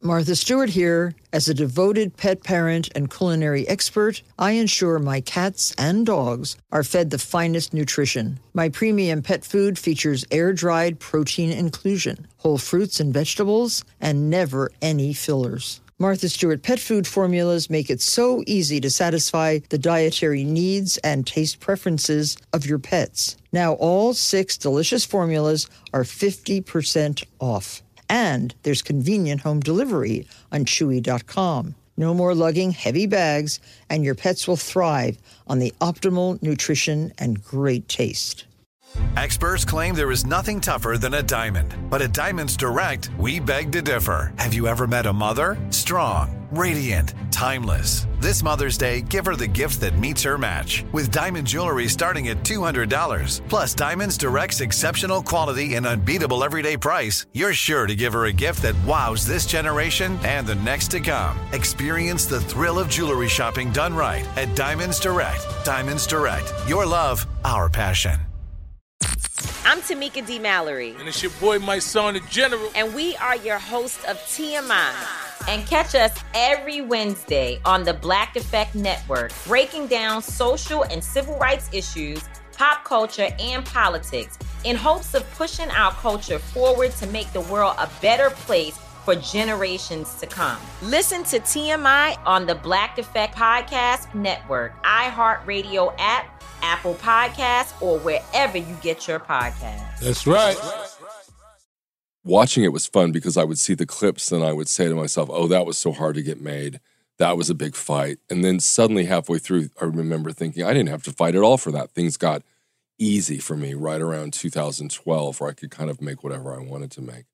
Martha Stewart here. As a devoted pet parent and culinary expert, I ensure my cats and dogs are fed the finest nutrition. My premium pet food features air-dried protein inclusion, whole fruits and vegetables, and never any fillers. Martha Stewart pet food formulas make it so easy to satisfy the dietary needs and taste preferences of your pets. Now all 6 delicious formulas are 50% off. And there's convenient home delivery on Chewy.com. No more lugging heavy bags, and your pets will thrive on the optimal nutrition and great taste. Experts claim there is nothing tougher than a diamond. But at Diamonds Direct, we beg to differ. Have you ever met a mother? Strong, radiant, timeless. This Mother's Day, give her the gift that meets her match. With diamond jewelry starting at $200. Plus Diamonds Direct's exceptional quality and unbeatable everyday price, you're sure to give her a gift that wows this generation and the next to come. Experience the thrill of jewelry shopping done right at Diamonds Direct. Diamonds Direct. Your love, our passion. I'm Tamika D. Mallory. And it's your boy, my son, the General. And we are your hosts of TMI. And catch us every Wednesday on the Black Effect Network, breaking down social and civil rights issues, pop culture, and politics in hopes of pushing our culture forward to make the world a better place for generations to come. Listen to TMI on the Black Effect Podcast Network, iHeartRadio app, Apple Podcasts, or wherever you get your podcasts. That's right. Watching it was fun because I would see the clips and I would say to myself, oh, that was so hard to get made. That was a big fight. And then suddenly halfway through, I remember thinking, I didn't have to fight at all for that. Things got easy for me right around 2012 where I could kind of make whatever I wanted to make.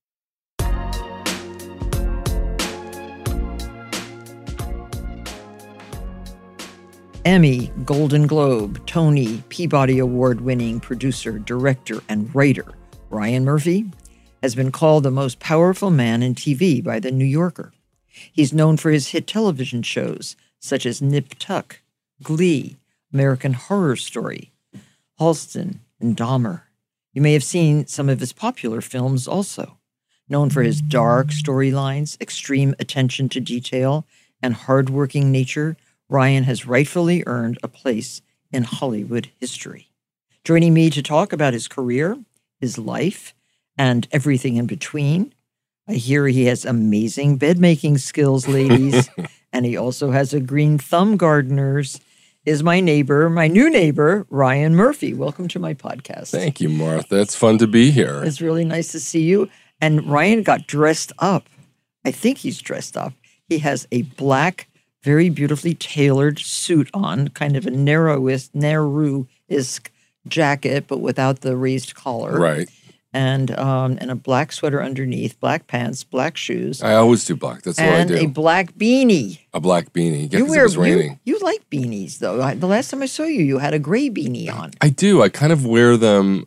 Emmy, Golden Globe, Tony, Peabody Award-winning producer, director, and writer Ryan Murphy has been called the most powerful man in TV by The New Yorker. He's known for his hit television shows such as Nip Tuck, Glee, American Horror Story, Halston, and Dahmer. You may have seen some of his popular films also. Known for his dark storylines, extreme attention to detail, and hardworking nature, Ryan has rightfully earned a place in Hollywood history. Joining me to talk about his career, his life, and everything in between, I hear he has amazing bed-making skills, ladies, and he also has a green thumb gardeners, is my new neighbor, Ryan Murphy. Welcome to my podcast. Thank you, Martha. It's fun to be here. It's really nice to see you. And Ryan got dressed up. I think he's dressed up. He has a black, very beautifully tailored suit on, kind of a Nehru-esque jacket, but without the raised collar. Right. And a black sweater underneath, black pants, black shoes. I always do black. That's what I do. And a black beanie. A black beanie. Yeah, because it was raining. You like beanies, though. The last time I saw you, you had a gray beanie on. I do. I kind of wear them...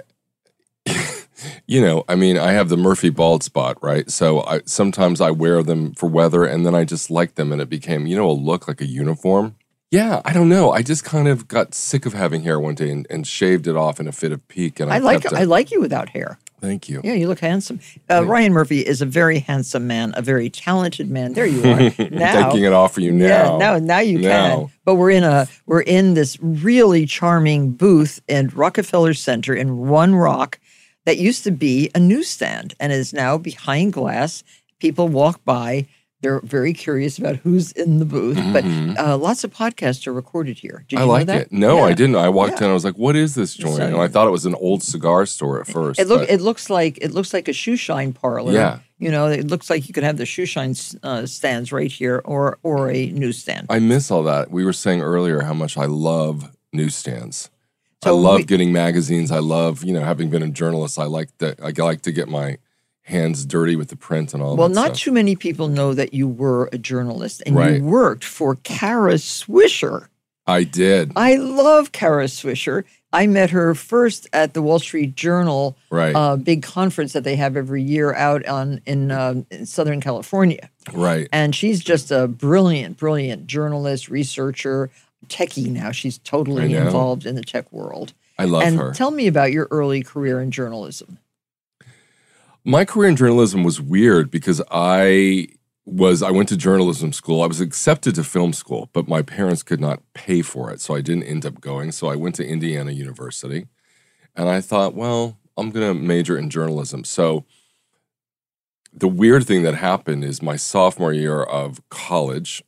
I have the Murphy bald spot, right? So sometimes I wear them for weather, and then I just like them, and it became, a look like a uniform. Yeah, I don't know. I just kind of got sick of having hair one day and shaved it off in a fit of pique. And I like you without hair. Thank you. Yeah, you look handsome. Ryan Murphy is a very handsome man, a very talented man. There you are. Now, taking it off for you now. Yeah, now you can. But we're in this really charming booth in Rockefeller Center in One Rock that used to be a newsstand and is now behind glass. People walk by. They're very curious about who's in the booth. Mm-hmm. But lots of podcasts are recorded here. Did you know that? It. No, I didn't. I walked in. I was like, "What is this joint?" And I thought it was an old cigar store at first. It looks like a shoe shine parlor. Yeah. It looks like you could have the shoe shine stands right here or a newsstand. I miss all that. We were saying earlier how much I love newsstands. So I love getting magazines. I love, having been a journalist, I like to get my hands dirty with the print and all that stuff. Well, not too many people know that you were a journalist and you worked for Kara Swisher. I did. I love Kara Swisher. I met her first at the Wall Street Journal big conference that they have every year out in Southern California. Right. And she's just a brilliant, brilliant journalist, researcher, techie now. She's totally involved in the tech world. I love her. And tell me about your early career in journalism. My career in journalism was weird because I was I went to journalism school. I was accepted to film school, but my parents could not pay for it, so I didn't end up going. So I went to Indiana University, and I thought, well, I'm going to major in journalism. So the weird thing that happened is my sophomore year of college,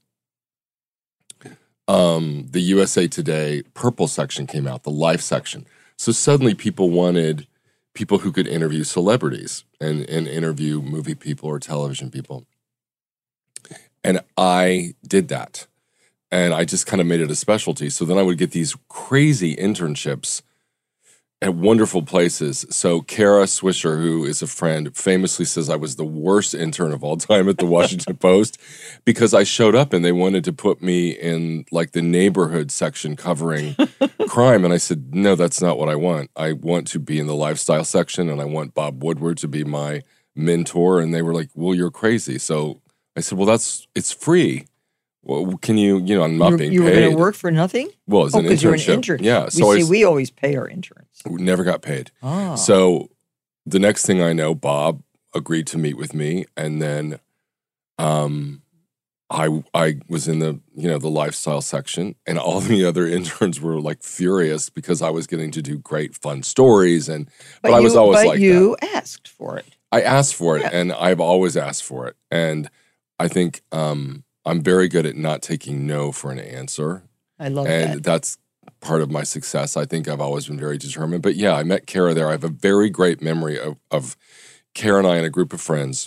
the USA Today Purple section came out, the Life section. So suddenly people wanted people who could interview celebrities and interview movie people or television people. And I did that. And I just kind of made it a specialty. So then I would get these crazy internships at wonderful places. So Kara Swisher, who is a friend, famously says I was the worst intern of all time at the Washington Post because I showed up and they wanted to put me in like the neighborhood section covering crime. And I said, no, that's not what I want. I want to be in the lifestyle section and I want Bob Woodward to be my mentor. And they were like, well, you're crazy. So I said, well, it's free. Well, can you, I'm not being paid. You were going to work for nothing? Well, it's an internship. You're an intern. Yeah. So we always pay our interns. We never got paid. Oh. So the next thing I know, Bob agreed to meet with me. And then I was in the, the lifestyle section and all the other interns were like furious because I was getting to do great fun stories. But I was always like that. But you asked for it. I asked for it and I've always asked for it. And I think I'm very good at not taking no for an answer. I love that. And that's part of my success. I think I've always been very determined. But yeah, I met Kara there. I have a very great memory of Kara and I and a group of friends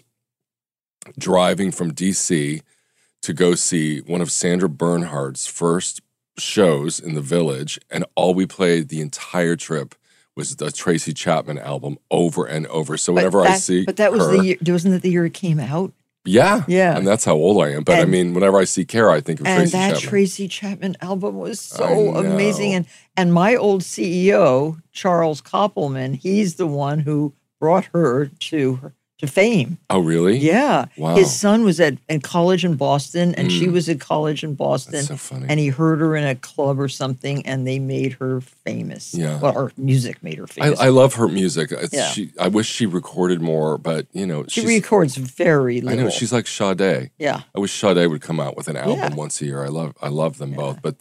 driving from D.C. to go see one of Sandra Bernhardt's first shows in the Village. And all we played the entire trip was the Tracy Chapman album over and over. So whenever I see But that was the year, wasn't it the year it came out? Yeah. Yeah. And that's how old I am. But whenever I see Kara, I think of Tracy Chapman. And that Tracy Chapman album was so amazing. And my old CEO, Charles Koppelman, he's the one who brought her to fame. Oh, really? Yeah. Wow. His son was in college in Boston, and she was at college in Boston. That's so funny. And he heard her in a club or something, and they made her famous. Yeah. Well, her music made her famous. I love her music. Yeah. I wish she recorded more, but, she records very little. I know. She's like Sade. Yeah. I wish Sade would come out with an album once a year. I love them both. But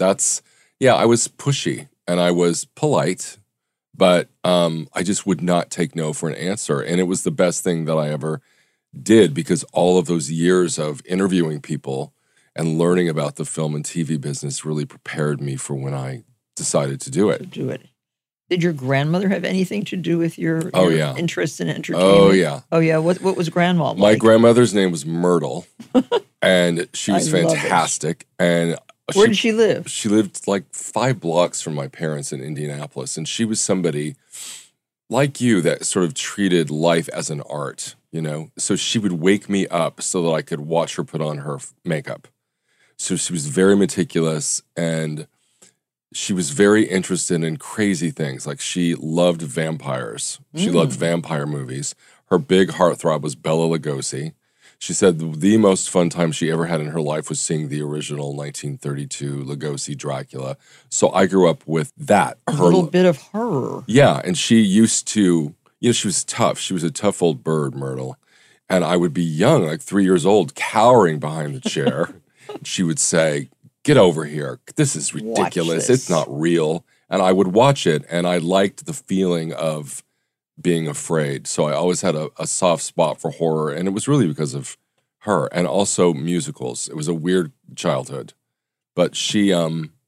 I was pushy, and I was polite, but I just would not take no for an answer. And it was the best thing that I ever did because all of those years of interviewing people and learning about the film and TV business really prepared me for when I decided to do it. Did your grandmother have anything to do with your interest in entertainment? Oh, yeah. Oh, yeah. What was grandma like? My grandmother's name was Myrtle, and she was fantastic. And where did she live? She lived like 5 blocks from my parents in Indianapolis. And she was somebody like you that sort of treated life as an art, So she would wake me up so that I could watch her put on her makeup. So she was very meticulous and she was very interested in crazy things. Like she loved vampires. She loved vampire movies. Her big heartthrob was Bela Lugosi. She said the most fun time she ever had in her life was seeing the original 1932 Lugosi Dracula. So I grew up with that. A little bit of horror. Yeah, and she used to, she was tough. She was a tough old bird, Myrtle. And I would be young, like 3 years old, cowering behind the chair. She would say, get over here. This is ridiculous. It's not real. And I would watch it, and I liked the feeling of being afraid. So I always had a soft spot for horror, and it was really because of her. And also musicals. It was a weird childhood. But she, I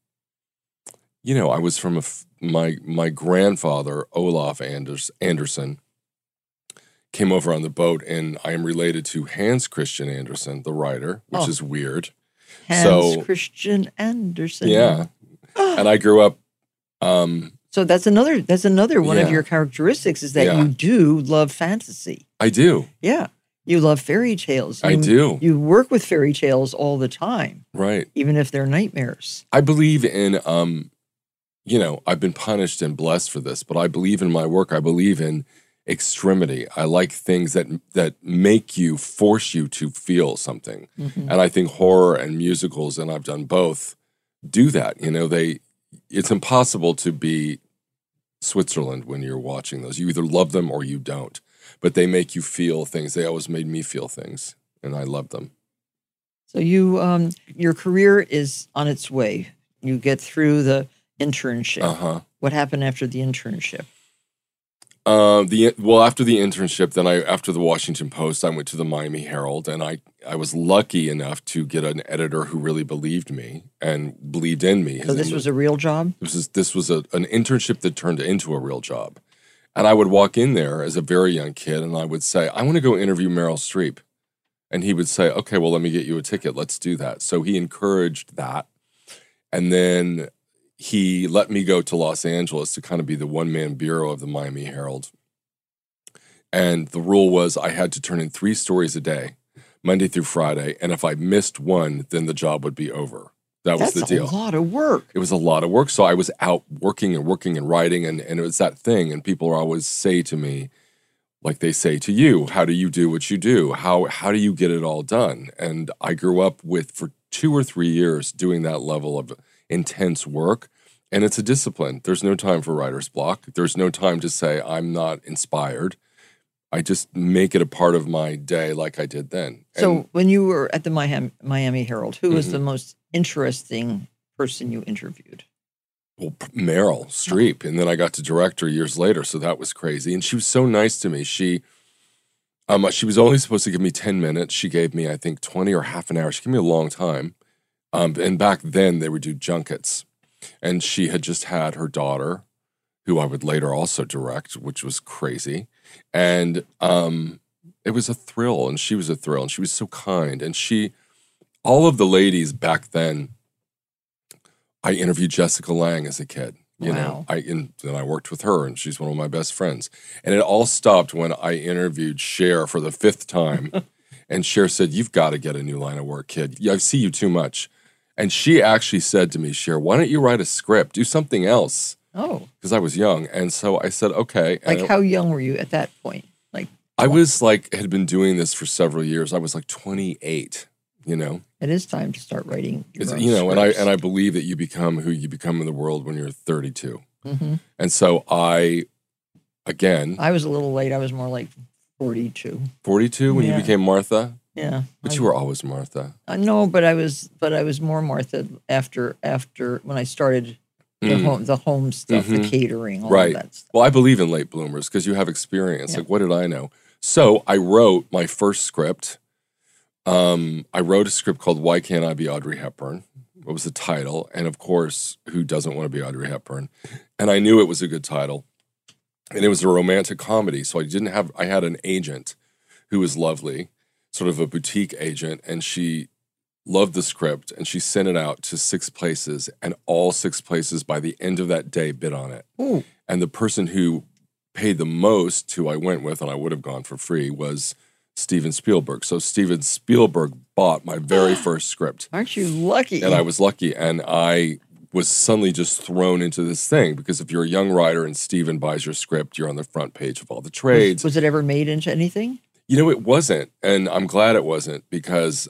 was from my grandfather, Olaf Anderson, came over on the boat, and I am related to Hans Christian Andersen, the writer, which is weird. Hans Christian Andersen. Yeah. And I grew up... So that's another one of your characteristics is that you do love fantasy. I do. Yeah. You love fairy tales. I do. You work with fairy tales all the time. Right. Even if they're nightmares. I believe in, I've been punished and blessed for this, but I believe in my work. I believe in extremity. I like things that make you, force you to feel something. Mm-hmm. And I think horror and musicals, and I've done both, do that. It's impossible to be Switzerland when you're watching those. You either love them or you don't. But they make you feel things. They always made me feel things, and I love them. So you, your career is on its way. You get through the internship. Uh-huh. What happened after the internship? After the internship, then after the Washington Post, I went to the Miami Herald, and I was lucky enough to get an editor who really believed me and believed in me. So this was a real job? This was an internship that turned into a real job. And I would walk in there as a very young kid, and I would say, I want to go interview Meryl Streep. And he would say, okay, well, let me get you a ticket. Let's do that. So he encouraged that. And then he let me go to Los Angeles to kind of be the one-man bureau of the Miami Herald. And the rule was I had to turn in 3 stories a day, Monday through Friday. And if I missed one, then the job would be over. That's the deal. That's a lot of work. It was a lot of work. So I was out working and writing, and it was that thing. And people always say to me, like they say to you, how do you do what you do? How do you get it all done? And I grew up for 2 or 3 years doing that level of intense work. And it's a discipline. There's no time for writer's block. There's no time to say, I'm not inspired. I just make it a part of my day like I did then. So when you were at the Miami Herald, who was the most interesting person you interviewed? Well, Meryl Streep. And then I got to direct her years later, so that was crazy. And she was so nice to me. She was only supposed to give me 10 minutes. She gave me, I think, 20 or half an hour. She gave me a long time. And back then, they would do junkets. And she had just had her daughter, who I would later also direct, which was crazy. And it was a thrill, and she was a thrill, and she was so kind. And all of the ladies back then, I interviewed Jessica Lange as a kid. You know, and I worked with her, and she's one of my best friends. And it all stopped when I interviewed Cher for the 5th time. And Cher said, you've got to get a new line of work, kid. I see you too much. And she actually said to me, Cher, why don't you write a script? Do something else. Oh. Because I was young. And so I said, okay. Like, how young were you at that point? Like, I was had been doing this for several years. I was like 28, you know. It is time to start writing your own scripts. and I believe that you become who you become in the world when you're 32. Mm-hmm. And so I was a little late. I was more like 42. 42 when you became Martha? Yeah. But you were always Martha. No, but I was more Martha after when I started the home stuff, the catering, all of that stuff. Well, I believe in late bloomers because you have experience. Yeah. Like, what did I know? So I wrote my first script. I wrote a script called Why Can't I Be Audrey Hepburn? What was the title? And of course, who doesn't want to be Audrey Hepburn? And I knew it was a good title. And it was a romantic comedy. So I had an agent who was lovely, sort of a boutique agent, and she loved the script, and she sent it out to 6 places, and all 6 places by the end of that day bid on it. Ooh. And the person who paid the most, who I went with, and I would have gone for free, was Steven Spielberg. So Steven Spielberg bought my very first script. Aren't you lucky? And I was lucky, and I was suddenly just thrown into this thing, because if you're a young writer and Steven buys your script, you're on the front page of all the trades. Was it ever made into anything? You know, it wasn't, and I'm glad it wasn't, because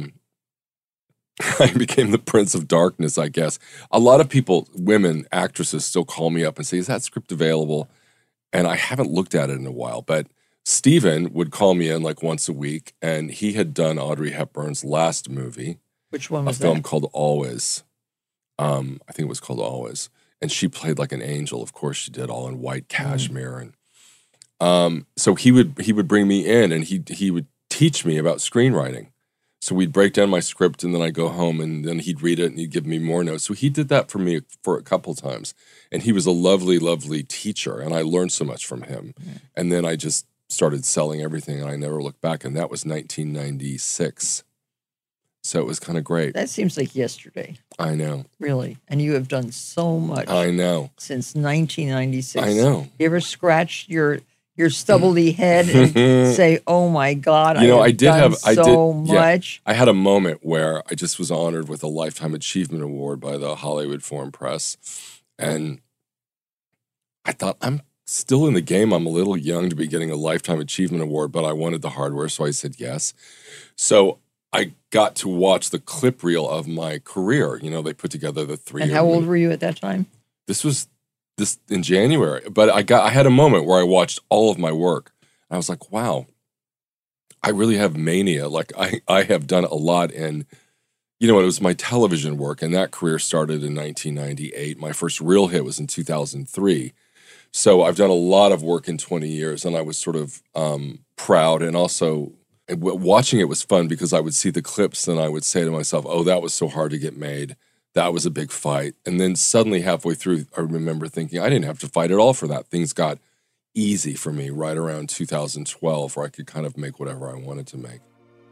I became the Prince of Darkness, I guess. A lot of people, women, actresses, still call me up and say, is that script available? And I haven't looked at it in a while, but Steven would call me in like once a week, and he had done Audrey Hepburn's last movie. Which one was that? A film called Always. I think it was called Always. And she played like an angel. Of course she did, all in white cashmere. And so he would bring me in, and he would teach me about screenwriting. So we'd break down my script, and then I'd go home, and then he'd read it, and he'd give me more notes. So he did that for me for a couple times. And he was a lovely, lovely teacher, and I learned so much from him. Yeah. And then I just started selling everything, and I never looked back. And that was 1996. So it was kind of great. That seems like yesterday. I know. Really. And you have done so much. I know. Since 1996. I know. You ever scratched your stubbly head and say, "Oh my God, I did have so much." I had a moment where I just was honored with a Lifetime Achievement Award by the Hollywood Foreign Press, and I thought, I'm still in the game. I'm a little young to be getting a Lifetime Achievement Award, but I wanted the hardware, so I said yes. So I got to watch the clip reel of my career. You know, they put together the 3 years. And how old were you at that time? This was in January, but I had a moment where I watched all of my work. And I was like, wow, I really have mania. Like I have done a lot in, it was my television work, and that career started in 1998. My first real hit was in 2003. So I've done a lot of work in 20 years, and I was sort of proud, and also watching it was fun because I would see the clips and I would say to myself, oh, that was so hard to get made. That was a big fight. And then suddenly halfway through, I remember thinking, I didn't have to fight at all for that. Things got easy for me right around 2012, where I could kind of make whatever I wanted to make.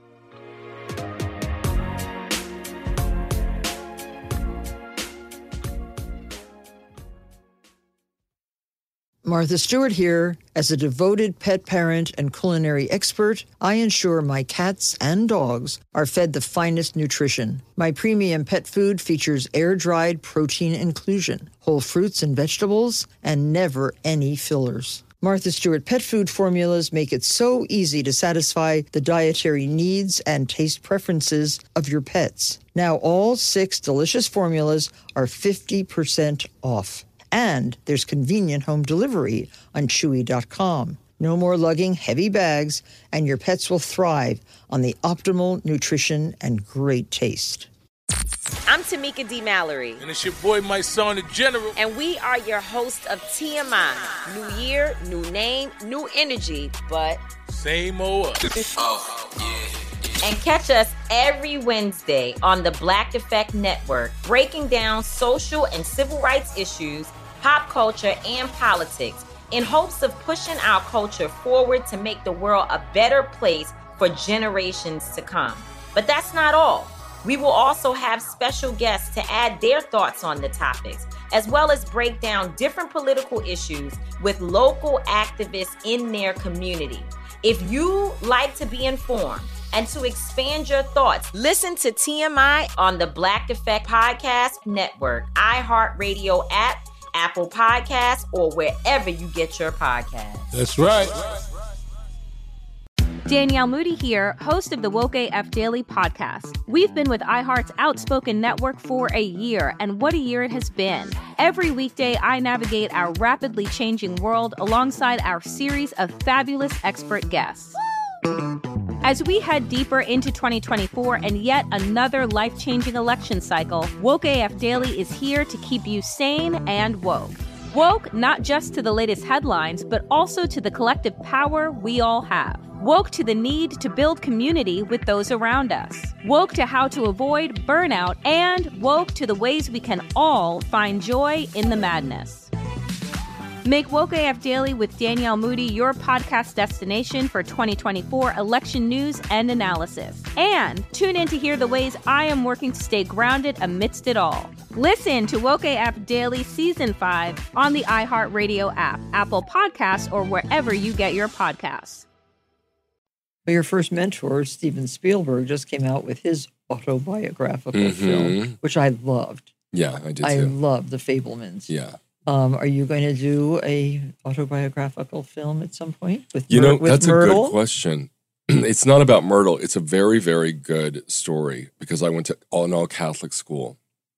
Martha Stewart here. As a devoted pet parent and culinary expert, I ensure my cats and dogs are fed the finest nutrition. My premium pet food features air-dried protein inclusion, whole fruits and vegetables, and never any fillers. Martha Stewart pet food formulas make it so easy to satisfy the dietary needs and taste preferences of your pets. Now all 6 delicious formulas are 50% off. And there's convenient home delivery on Chewy.com. No more lugging heavy bags, and your pets will thrive on the optimal nutrition and great taste. I'm Tamika D. Mallory. And it's your boy, my son, the General. And we are your hosts of TMI. New year, new name, new energy, but same old us. Oh, yeah. And catch us every Wednesday on the Black Effect Network, breaking down social and civil rights issues, pop culture, and politics in hopes of pushing our culture forward to make the world a better place for generations to come. But that's not all. We will also have special guests to add their thoughts on the topics, as well as break down different political issues with local activists in their community. If you like to be informed and to expand your thoughts, listen to TMI on the Black Effect Podcast Network, iHeartRadio app, Apple Podcasts, or wherever you get your podcasts. That's right. Danielle Moody here, host of the Woke AF Daily podcast. We've been with iHeart's Outspoken Network for a year, and what a year it has been. Every weekday, I navigate our rapidly changing world alongside our series of fabulous expert guests. As we head deeper into 2024 and yet another life-changing election cycle, Woke AF Daily is here to keep you sane and woke. Woke not just to the latest headlines, but also to the collective power we all have. Woke to the need to build community with those around us. Woke to how to avoid burnout, and woke to the ways we can all find joy in the madness. Make Woke AF Daily with Danielle Moody your podcast destination for 2024 election news and analysis. And tune in to hear the ways I am working to stay grounded amidst it all. Listen to Woke AF Daily Season 5 on the iHeartRadio app, Apple Podcasts, or wherever you get your podcasts. Well, your first mentor, Steven Spielberg, just came out with his autobiographical film, which I loved. Yeah, I did too. I love The Fabelmans. Yeah. Are you going to do a autobiographical film at some point with that's Myrtle? A good question. It's not about Myrtle. It's a very, very good story because I went to an all-Catholic school.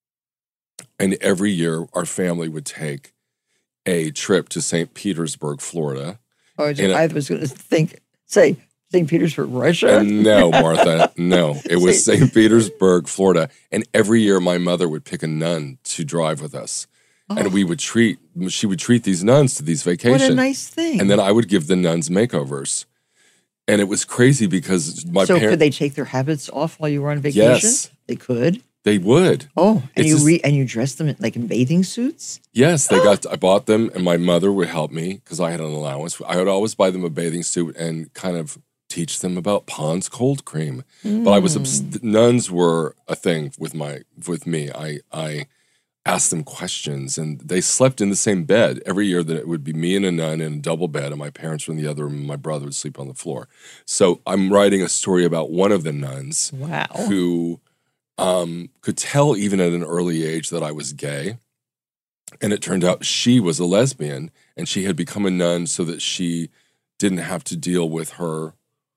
And every year our family would take a trip to St. Petersburg, Florida. Oh, I was going to say St. Petersburg, Russia? No, Martha, no. It was St. Petersburg, Florida. And every year my mother would pick a nun to drive with us. And she would treat these nuns to these vacations. What a nice thing. And then I would give the nuns makeovers. And it was crazy because my parents... So could they take their habits off while you were on vacation? Yes. They could? They would. Oh, and you dressed them in bathing suits? Yes, I bought them, and my mother would help me because I had an allowance. I would always buy them a bathing suit and kind of teach them about Pond's cold cream. But I was nuns were a thing with me. I asked them questions, and they slept in the same bed every year. That it would be me and a nun in a double bed, and my parents were in the other room, and my brother would sleep on the floor. So I'm writing a story about one of the nuns who could tell even at an early age that I was gay. And it turned out she was a lesbian, and she had become a nun so that she didn't have to deal with her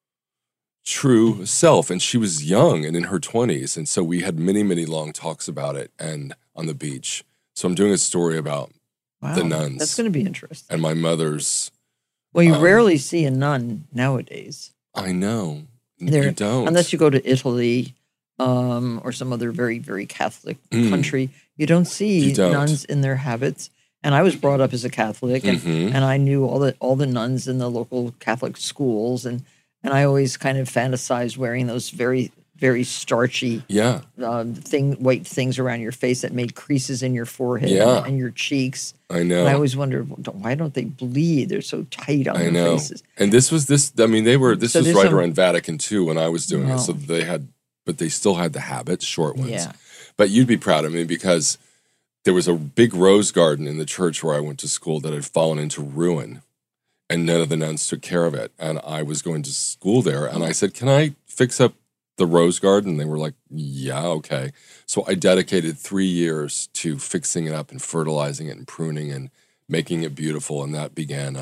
true self. And she was young and in her 20s. And so we had many, many long talks about it and on the beach. So I'm doing a story about the nuns. That's going to be interesting. And my mother's... Well, you rarely see a nun nowadays. I know. You don't. Unless you go to Italy or some other very, very Catholic country, you don't see nuns in their habits. And I was brought up as a Catholic, and I knew all the nuns in the local Catholic schools, and I always kind of fantasized wearing those very, very starchy white things around your face that made creases in your forehead and your cheeks. I know. And I always wondered, why don't they bleed? They're so tight on their faces. And this was right around Vatican II when I was doing it. So they still had the habits, short ones. Yeah. But you'd be proud of me because there was a big rose garden in the church where I went to school that had fallen into ruin, and none of the nuns took care of it. And I was going to school there, and I said, "Can I fix up the rose garden?" They were like, "Yeah, okay." So I dedicated 3 years to fixing it up and fertilizing it and pruning and making it beautiful. And that began,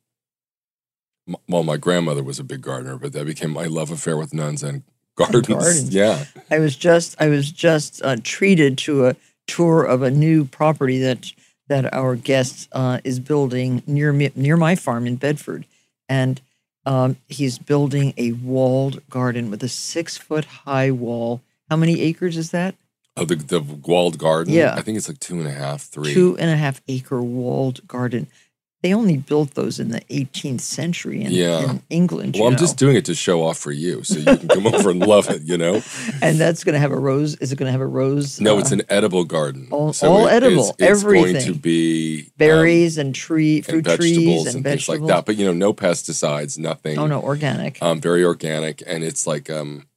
my grandmother was a big gardener, but that became my love affair with nuns and gardens. Yeah. I was just treated to a tour of a new property that our guest is building near my farm in Bedford. And he's building a walled garden with a 6-foot high wall. How many acres is that? Oh, the walled garden? Yeah. I think it's like 2.5, 3. 2.5 acre walled garden. They only built those in the 18th century in England. Well, I'm just doing it to show off for you so you can come over and love it, And that's going to have a rose. Is it going to have a rose? No, it's an edible garden. All edible. Everything. It's going to be berries and fruit and trees and things like that. But, no pesticides, nothing. Oh, no, organic. Very organic. And it's like,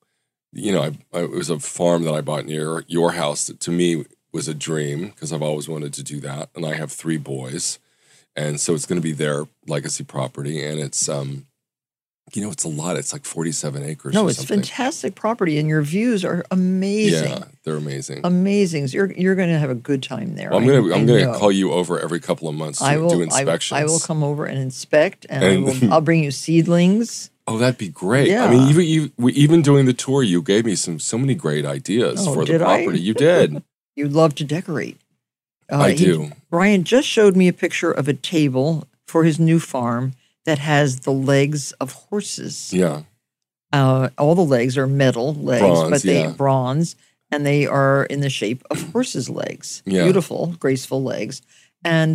it was a farm that I bought near your house that to me was a dream because I've always wanted to do that. And I have 3 boys. And so it's going to be their legacy property. And it's, it's a lot. It's like 47 acres. No, it's fantastic property. And your views are amazing. Yeah, they're amazing. Amazing. So you're going to have a good time there. Well, I'm going to call you over every couple of months to do inspections. I will come over and inspect, and I'll bring you seedlings. Oh, that'd be great. Yeah. I mean, even doing the tour, you gave me so many great ideas for the property. You did. You love to decorate. I do. Brian just showed me a picture of a table for his new farm that has the legs of horses. Yeah. All the legs are metal legs, bronze, but bronze, and they are in the shape of horses' legs. Yeah. Beautiful, graceful legs. And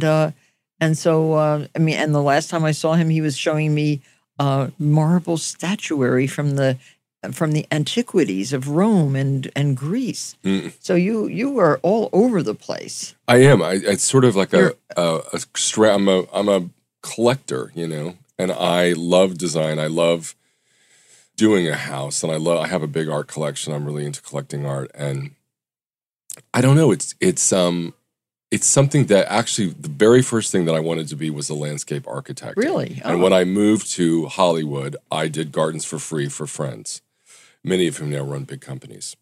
so the last time I saw him, he was showing me marble statuary from the antiquities of Rome and Greece. So you are all over the place. I am. It's sort of like I'm a collector, and I love design. I love doing a house, and I have a big art collection. I'm really into collecting art, and I don't know. It's something that actually the very first thing that I wanted to be was a landscape architect. Really? And when I moved to Hollywood, I did gardens for free for friends. Many of whom now run big companies.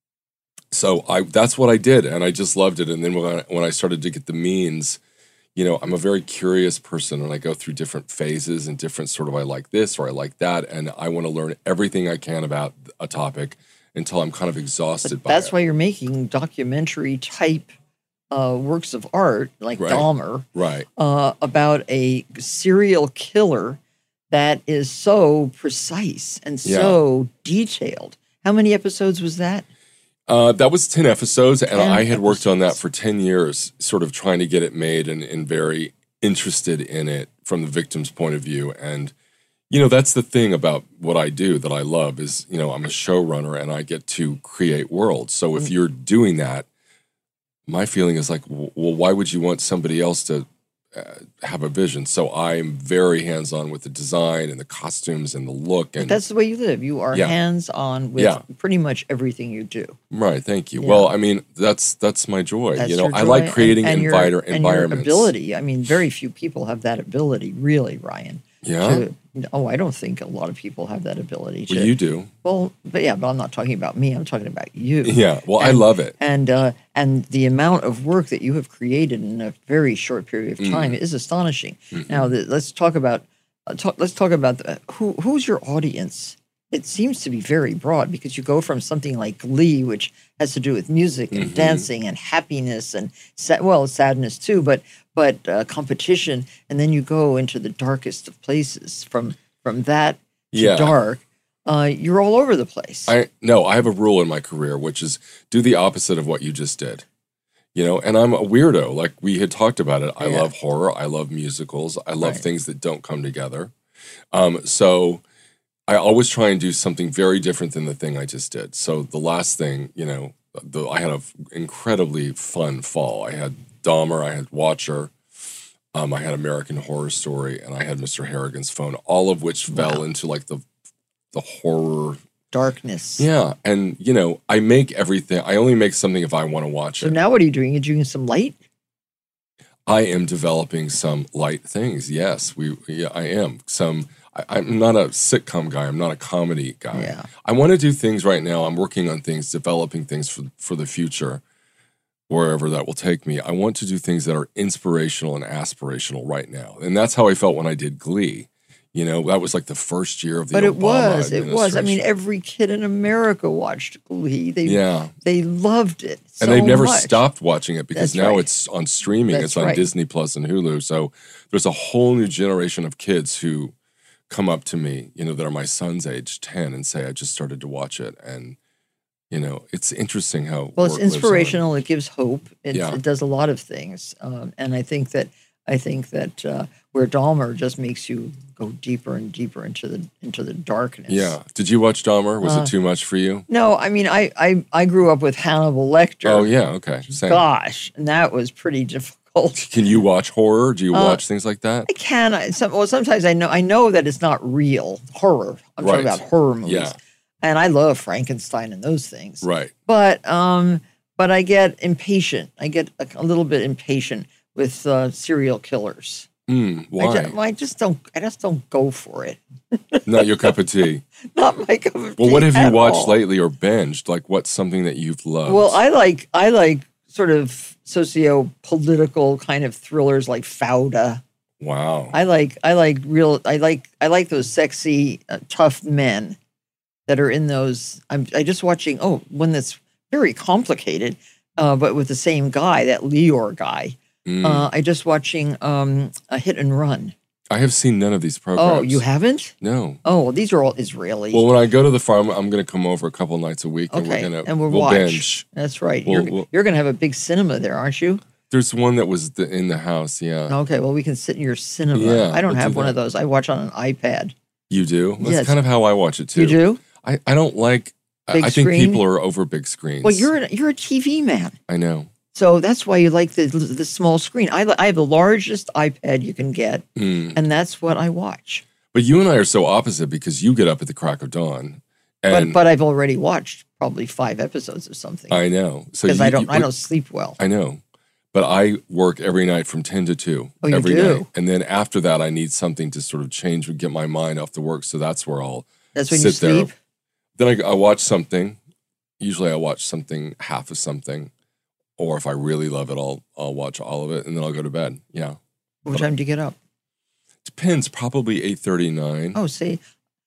So that's what I did, and I just loved it. And then when I started to get the means, I'm a very curious person, and I go through different phases and different sort of I like this or I like that, and I want to learn everything I can about a topic until I'm kind of exhausted by it. That's why you're making documentary type works of art like Dahmer, right? About a serial killer that is so precise and so detailed. How many episodes was that? That was 10 episodes, and I had worked on that for 10 years, sort of trying to get it made and very interested in it from the victim's point of view. And, that's the thing about what I do that I love is, I'm a showrunner and I get to create worlds. So if you're doing that, my feeling is like, well, why would you want somebody else to have a vision? So I'm very hands-on with the design and the costumes and the look. And that's the way you live. You are hands-on with pretty much everything you do. Right. Thank you. Yeah. Well, I mean, that's my joy. That's your joy. I like creating environments. And your ability. I mean, very few people have that ability, really, Ryan. Yeah. I don't think a lot of people have that ability. Well, you do. Well, but I'm not talking about me. I'm talking about you. Yeah. Well, I love it. And the amount of work that you have created in a very short period of time is astonishing. Mm-hmm. Now, let's talk about who's your audience. It seems to be very broad because you go from something like Glee, which has to do with music and dancing and happiness and sadness too, but competition, and then you go into the darkest of places from that to dark. you're all over the place. No, I have a rule in my career, which is do the opposite of what you just did. You know, and I'm a weirdo. Like we had talked about it. I love horror. I love musicals. I love things that don't come together. So I always try and do something very different than the thing I just did. So the last thing, you know, I had an incredibly fun fall. I had Dahmer, I had Watcher, I had American Horror Story, and I had Mr. Harrigan's Phone, all of which fell into like the horror darkness. Yeah, and you know, I make everything. I only make something if I want to watch it. So now what are you doing? You're doing some light? I am developing some light things. Yes, I am. I'm not a sitcom guy. I'm not a comedy guy. Yeah. I want to do things right now. I'm working on things, developing things for the future, wherever that will take me. I want to do things that are inspirational and aspirational right now. And that's how I felt when I did Glee. You know, that was like the first year of the Obama administration. It was. I mean, every kid in America watched Glee. They loved it so and they've never much. stopped watching it because That's now right. it's on streaming. That's it's on right. Disney Plus and Hulu. So there's a whole new generation of kids who come up to me, you know, that are my son's age, 10, and say, I just started to watch it. And, you know, it's interesting how Well, it's work lives on. inspirational. It gives hope. It Yeah. does a lot of things. And I think that where Dahmer just makes you go deeper and deeper into the darkness. Yeah. Did you watch Dahmer? Was it too much for you? No, I mean, I grew up with Hannibal Lecter. Oh, yeah. Okay. Same. Gosh, and that was pretty difficult. Can you watch horror? Do you watch things like that? I can. Sometimes I know that it's not real horror. I'm talking about horror movies. Yeah. And I love Frankenstein and those things. Right. But I get impatient. I get a little bit impatient with serial killers. Why? I just don't go for it. Not your cup of tea. Not my cup of tea. Well, what have you at watched all. lately or binged? Like, what's something that you've loved? Well, I like sort of socio-political kind of thrillers like Fauda. Wow. I like those sexy, tough men that are in those. I just watching one that's very complicated, but with the same guy, that Lior guy. I just watching a Hit and Run. I have seen none of these programs. Oh, you haven't? No. Oh, well, these are all Israeli. Well, when I go to the farm, I'm going to come over a couple nights a week, okay, and we'll watch. binge. That's right. We'll- You're going to have a big cinema there, aren't you? There's one that was in the house. Yeah. Okay, well, we can sit in your cinema. Yeah, I don't we'll have do one that. of those. I watch on an iPad. You do? That's Yes. kind of how I watch it too. You do? I don't like. Big I think screen? people are over big screens. Well, you're a TV man. I know. So that's why you like the small screen. I have the largest iPad you can get, and that's what I watch. But you and I are so opposite because you get up at the crack of dawn, and But I've already watched probably 5 episodes of something I know. So because you- I you- don't sleep well. I know. But I work every night from 10 to 2. Oh, you every do? night. And then after that, I need something to sort of change and get my mind off the work. So that's where I'll That's when you sit there. sleep. Then I watch something. Usually I watch something, half of something. Or if I really love it, I'll watch all of it. And then I'll go to bed. Yeah. What time do you get up? Depends. Probably 8:39. Oh, see,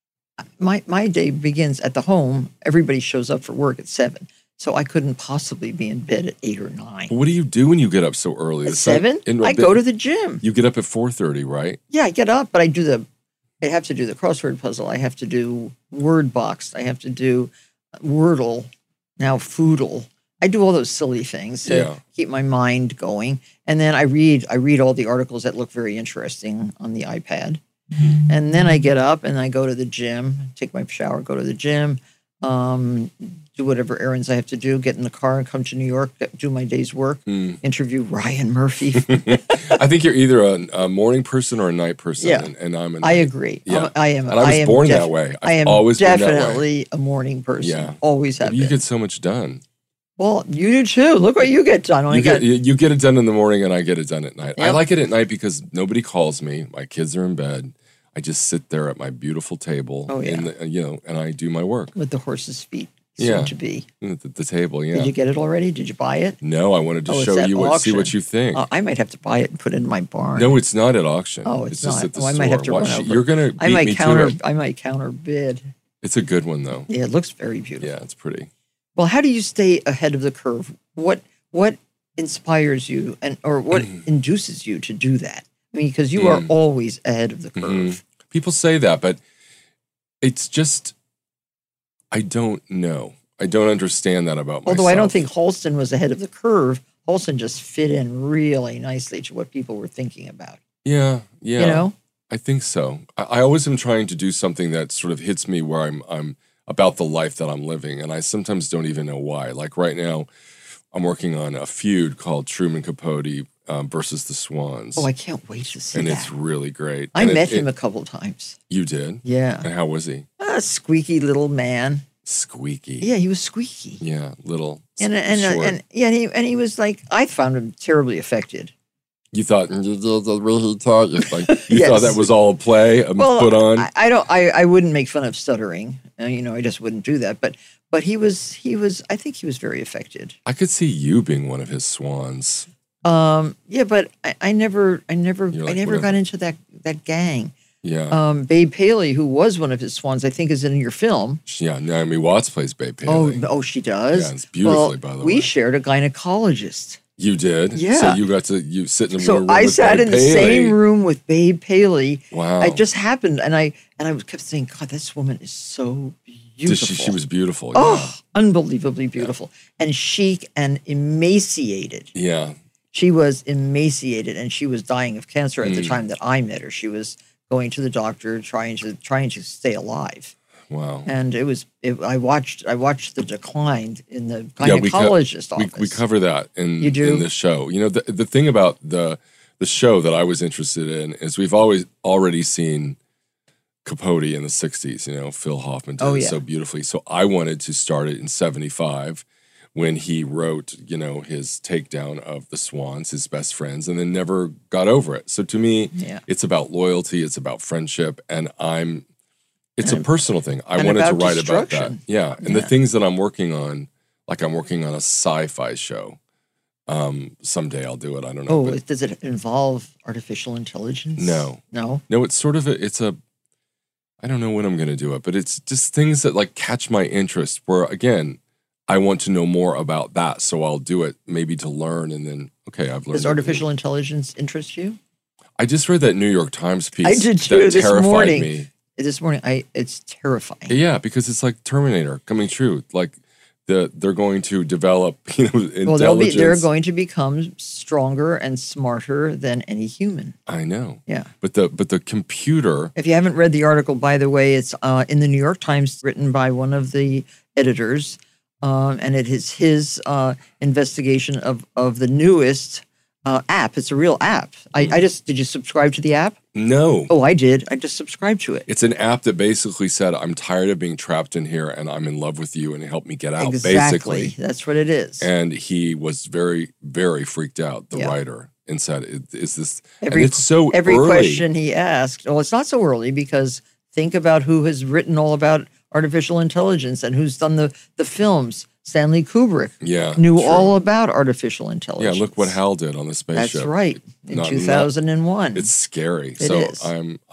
my day begins at the home. Everybody shows up for work at 7, so I couldn't possibly be in bed at 8 or 9. What do you do when you get up so early? At It's not 7, I go to the gym. You get up at 4:30, right? Yeah, I get up, but I have to do the crossword puzzle. I have to do word box. I have to do Wordle, now Foodle. I do all those silly things to keep my mind going. And then I read all the articles that look very interesting on the iPad. And then I get up and I go to the gym, take my shower, go to the gym, do whatever errands I have to do, get in the car and come to New York, do my day's work, interview Ryan Murphy. I think you're either a morning person or a night person. Yeah. And I'm a night. I agree. Yeah. I am. And I was born that way. I am always been that way. definitely a morning person. Yeah. Always have You been. get so much done. Well, you do too. Look what you get done. You get it done in the morning, and I get it done at night. I Yep. like it at night because nobody calls me. My kids are in bed. I just sit there at my beautiful table. Oh, yeah. And I do my work. with the horse's feet, Yeah. soon to be. At the table. Yeah. Did you get it already? Did you buy it? No, I wanted to Oh, it's show at you see auction. what you think. I might have to buy it and put it in my barn. No, it's not at auction. Oh, it's just not. at the Oh, I store. might have to Watch, run over. You're gonna beat I might me counter. to it. I might counter bid. It's a good one though. Yeah, it looks very beautiful. Yeah, it's pretty. Well, how do you stay ahead of the curve? What inspires you, or what induces you to do that? I mean, because you are always ahead of the curve. People say that, but it's just I don't know. I don't understand that about myself. Although I don't think Halston was ahead of the curve. Halston just fit in really nicely to what people were thinking about. Yeah. You know? I think so. I always am trying to do something that sort of hits me where I'm about the life that I'm living, and I sometimes don't even know why. Like right now, I'm working on a feud called Truman Capote versus the Swans. Oh, I can't wait to see and that. it's really great. I met him a couple of times. You did? Yeah. And how was he? A squeaky little man. Squeaky. Yeah, he was squeaky. Yeah, little. And he was like, I found him terribly affected. You thought the way he talked, like you Yes. thought that was all a play put on. I wouldn't make fun of stuttering. I just wouldn't do that. But he was. I think he was very affected. I could see you being one of his swans. Yeah, but I never whatever. got into that gang. Yeah. Babe Paley, who was one of his swans, I think is in your film. Yeah, Naomi Watts plays Babe Paley. Oh, she does? Yeah, it's beautifully, by the way. We shared a gynecologist. You did? Yeah. So you got to sit in the So room I with sat Babe in the Paley. same room with Babe Paley. Wow. It just happened, and I kept saying, God, this woman is so beautiful. She was beautiful. Oh, unbelievably beautiful. And chic and emaciated. Yeah. She was emaciated, and she was dying of cancer at the time that I met her. She was going to the doctor, trying to stay alive. Wow. And I watched the decline in the gynecologist office. We cover that in the show. The thing about the show that I was interested in is we've already seen Capote in the 60s. Phil Hoffman did it so beautifully. So I wanted to start it in 75 when he wrote, his takedown of the Swans, his best friends, and then never got over it. So to me, it's about loyalty, it's about friendship, and it's a personal thing. I wanted to write about that. Yeah. And the things that I'm working on, like I'm working on a sci-fi show. Someday I'll do it. I don't know. Oh, does it involve artificial intelligence? No. No? No, it's sort of I don't know when I'm going to do it, but it's just things that like catch my interest where, again, I want to know more about that. So I'll do it maybe to learn and then, okay, I've learned. Does artificial intelligence interest you? I just read that New York Times piece. I did too that terrified me. This morning, it's terrifying. Yeah, because it's like Terminator coming true. Like they're going to develop, intelligence. Well, they're going to become stronger and smarter than any human. I know. Yeah. But the computer. If you haven't read the article, by the way, it's in the New York Times, written by one of the editors, and it is his investigation of the newest app. It's a real app. Did you subscribe to the app? No. Oh, I did. I just subscribed to it. It's an app that basically said, I'm tired of being trapped in here and I'm in love with you and help me get out, Exactly. basically. That's what it is. And he was very, very freaked out, the writer, and said, is this, and it's so every early. question he asked, well, it's not so early because think about who has written all about artificial intelligence and who's done the films. Stanley Kubrick knew all about artificial intelligence. Yeah, look what Hal did on the spaceship. That's right, in 2001. It's scary. It is.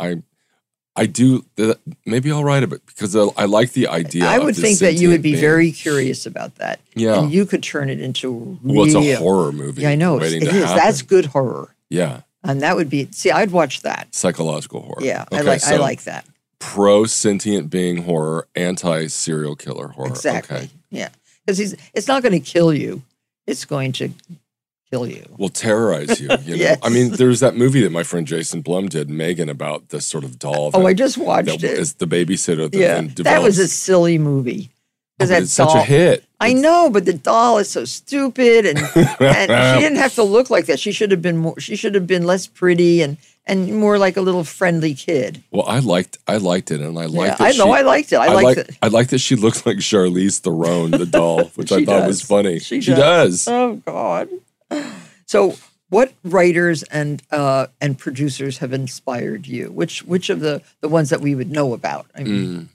I do, maybe I'll write it because I like the idea I would of think this that you would be sentient very being. curious about that. Yeah. And you could turn it into Well, it's a horror movie. Yeah, I know. Waiting It to is. happen. That's good horror. Yeah. And that would be, I'd watch that. Psychological horror. Yeah, Okay, I like that. Pro-sentient being horror, anti-serial killer horror. Exactly. Okay. Yeah. Because it's not going to kill you. It's going to kill you. Will terrorize you. Yes. I mean, there's that movie that my friend Jason Blum did, Megan, about this sort of doll. I just watched that it. is the babysitter. That was a silly movie. But it's such a hit. I know, but the doll is so stupid, and she didn't have to look like that. She should have been more. She should have been less pretty and more like a little friendly kid. Well, I liked it, and I liked it. I liked it. I liked it. I liked that she looked like Charlize Theron, the doll, which I thought was funny. She does. Oh God. So, what writers and producers have inspired you? Which of the ones that we would know about? I mean,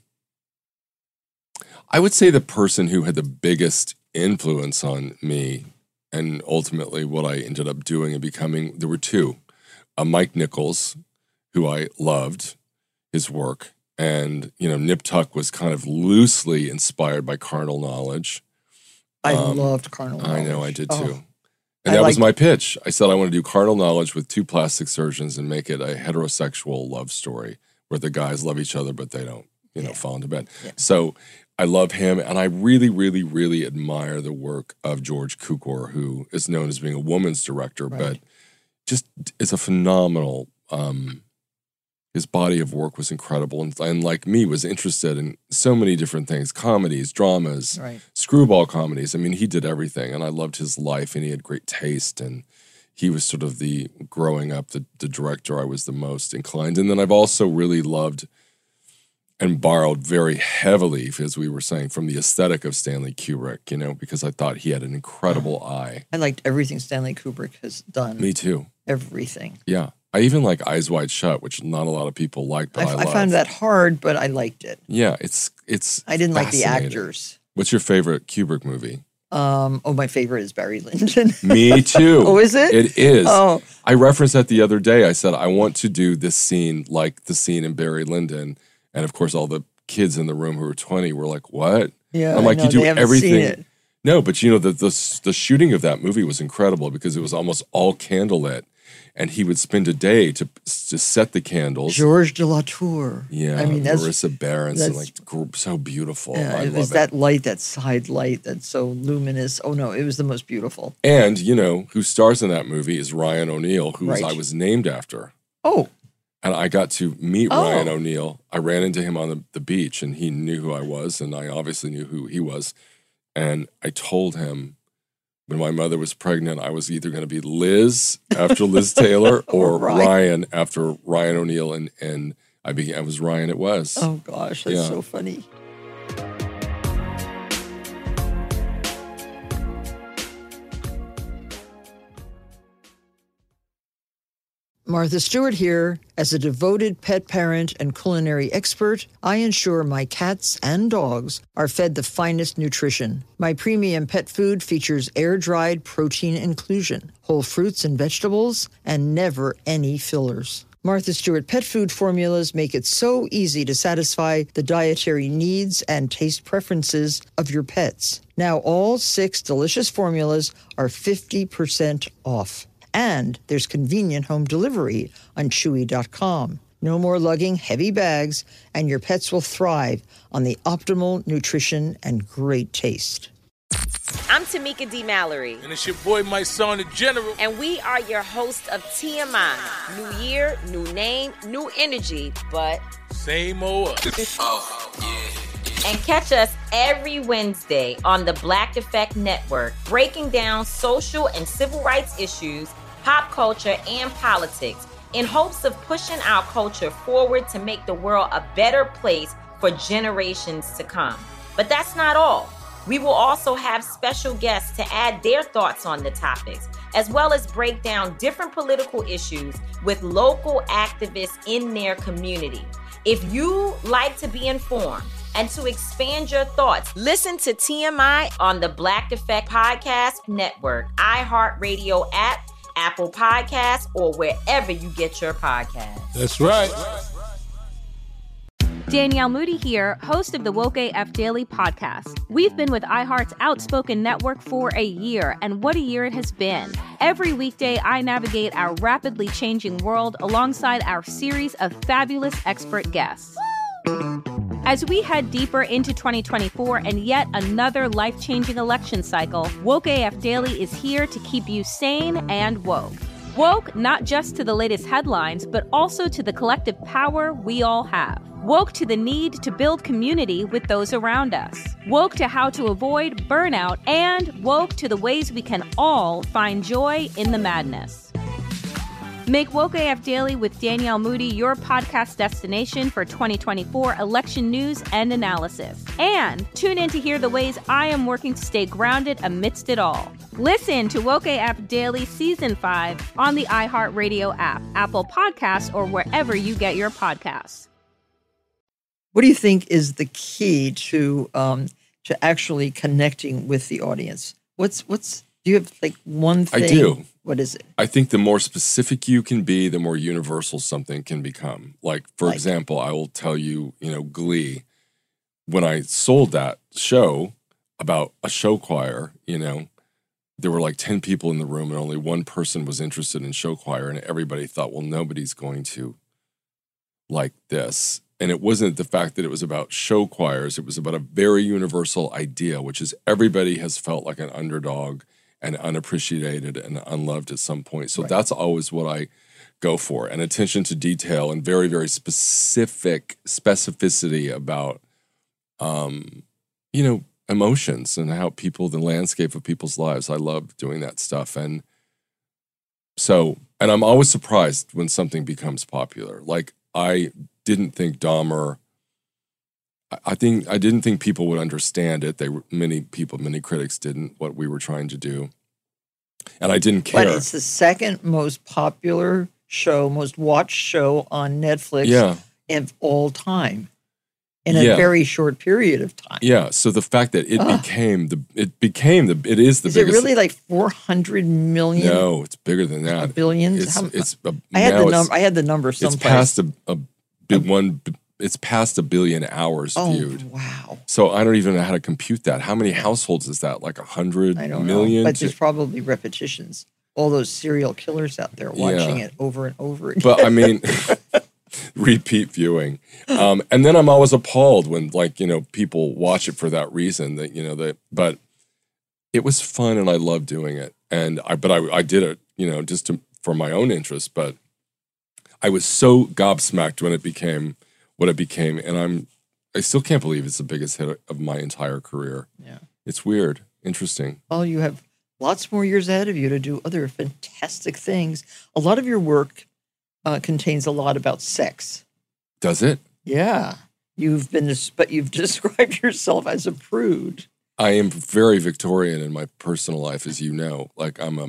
I would say the person who had the biggest influence on me and ultimately what I ended up doing and becoming, there were two. Mike Nichols, who I loved his work. And, Nip Tuck was kind of loosely inspired by Carnal Knowledge. I loved Carnal Knowledge. I know, I did too. And that was my pitch. I said I want to do Carnal Knowledge with two plastic surgeons and make it a heterosexual love story where the guys love each other, but they don't, fall into bed. Yeah. So I love him, and I really, really, really admire the work of George Cukor, who is known as being a woman's director, but just is a phenomenal. His body of work was incredible, and like me, was interested in so many different things: comedies, dramas, screwball comedies. I mean, he did everything, and I loved his life, and he had great taste, and he was sort of growing up, the director I was the most inclined. And then I've also really loved and borrowed very heavily, as we were saying, from the aesthetic of Stanley Kubrick, because I thought he had an incredible eye. I liked everything Stanley Kubrick has done. Me too. Everything. Yeah. I even like Eyes Wide Shut, which not a lot of people like, but I love. I found that hard, but I liked it. Yeah, it's I didn't like the actors. What's your favorite Kubrick movie? My favorite is Barry Lyndon. Me too. Oh, is it? It is. Oh. I referenced that the other day. I said, I want to do this scene like the scene in Barry Lyndon. And of course, all the kids in the room who were 20 were like, what? Yeah, I'm like, you do they haven't everything. seen it. No, but the shooting of that movie was incredible because it was almost all candlelit. And he would spend a day to set the candles. Georges de la Tour. Yeah, I mean, Marissa Berenson, so beautiful. Yeah, I it love was that light, that side light that's so luminous. Oh no, it was the most beautiful. And who stars in that movie is Ryan O'Neal, who I was named after. Oh. And I got to meet Ryan O'Neal. I ran into him on the beach, and he knew who I was, and I obviously knew who he was. And I told him when my mother was pregnant, I was either going to be Liz after Liz Taylor or Ryan after Ryan O'Neal, and I was Ryan. It was. Oh gosh, that's so funny. Martha Stewart here. As a devoted pet parent and culinary expert, I ensure my cats and dogs are fed the finest nutrition. My premium pet food features air-dried protein inclusion, whole fruits and vegetables, and never any fillers. Martha Stewart pet food formulas make it so easy to satisfy the dietary needs and taste preferences of your pets. Now all 6 delicious formulas are 50% off. And there's convenient home delivery on Chewy.com. No more lugging heavy bags, and your pets will thrive on the optimal nutrition and great taste. I'm Tamika D. Mallory. And it's your boy, my son, the General. And we are your hosts of TMI. New year, new name, new energy, but same old. And catch us every Wednesday on the Black Effect Network, breaking down social and civil rights issues, pop culture, and politics in hopes of pushing our culture forward to make the world a better place for generations to come. But that's not all. We will also have special guests to add their thoughts on the topics, as well as break down different political issues with local activists in their community. If you like to be informed and to expand your thoughts, listen to TMI on the Black Effect Podcast Network, iHeartRadio app, Apple Podcasts, or wherever you get your podcasts. That's right. Danielle Moody here, host of the Woke AF Daily podcast. We've been with iHeart's Outspoken Network for a year, and what a year it has been. Every weekday, I navigate our rapidly changing world alongside our series of fabulous expert guests. As we head deeper into 2024 and yet another life-changing election cycle, Woke AF Daily is here to keep you sane and woke. Woke not just to the latest headlines, but also to the collective power we all have. Woke to the need to build community with those around us. Woke to how to avoid burnout, and woke to the ways we can all find joy in the madness. Make Woke AF Daily with Danielle Moody your podcast destination for 2024 election news and analysis. And tune in to hear the ways I am working to stay grounded amidst it all. Listen to Woke AF Daily Season 5 on the iHeartRadio app, Apple Podcasts, or wherever you get your podcasts. What do you think is the key to actually connecting with the audience? Do you have like one thing? I do. What is it? I think the more specific you can be, the more universal something can become. Like, for example, I will tell you, Glee. When I sold that show about a show choir, there were like 10 people in the room and only one person was interested in show choir, and everybody thought, well, nobody's going to like this. and it wasn't the fact that it was about show choirs. It was about a very universal idea, which is everybody has felt like an underdog and unappreciated and unloved at some point. So that's always what I go for, and attention to detail and very, very specificity about, emotions and how the landscape of people's lives. I love doing that stuff. And I'm always surprised when something becomes popular. Like, I didn't think Dahmer, I didn't think people would understand it. Many critics didn't, what we were trying to do. And I didn't care. But it's the second most popular show, most watched show on Netflix of all time in a very short period of time. Yeah. So the fact that it is the biggest. Is it really like 400 million? No, it's bigger than that. Billions? I had the number someplace. It's past 1 billion hours viewed. Oh, wow. So I don't even know how to compute that. How many households is that? Like 100 million? But there's probably repetitions. All those serial killers out there watching it over and over again. But I mean, repeat viewing. And then I'm always appalled when, people watch it for that reason. But it was fun and I loved doing it. And I did it, just for my own interest. But I was so gobsmacked when it became what it became, and I still can't believe it's the biggest hit of my entire career. Yeah. It's weird, interesting. Well, you have lots more years ahead of you to do other fantastic things. A lot of your work contains a lot about sex. Does it? Yeah. But you've described yourself as a prude. I am very Victorian in my personal life, as you know. Like, I'm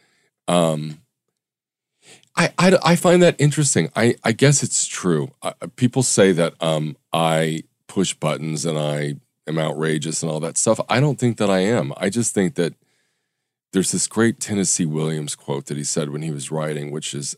I find that interesting. I guess it's true. People say that I push buttons and I am outrageous and all that stuff. I don't think that I am. I just think that there's this great Tennessee Williams quote that he said when he was writing, which is,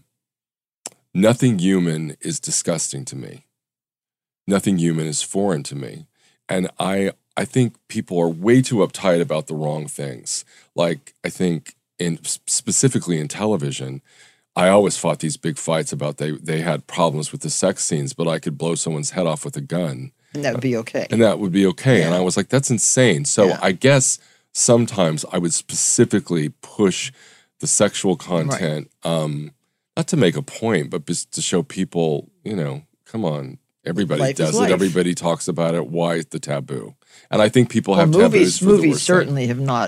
nothing human is disgusting to me. Nothing human is foreign to me. And I think people are way too uptight about the wrong things. Like, I think specifically in television, I always fought these big fights about they had problems with the sex scenes, but I could blow someone's head off with a gun. And that would be okay. Yeah. And I was like, that's insane. So I guess sometimes I would specifically push the sexual content, not to make a point, but just to show people, come on, everybody does it. Everybody talks about it. Why the taboo? And I think people have taboos. Movies certainly have not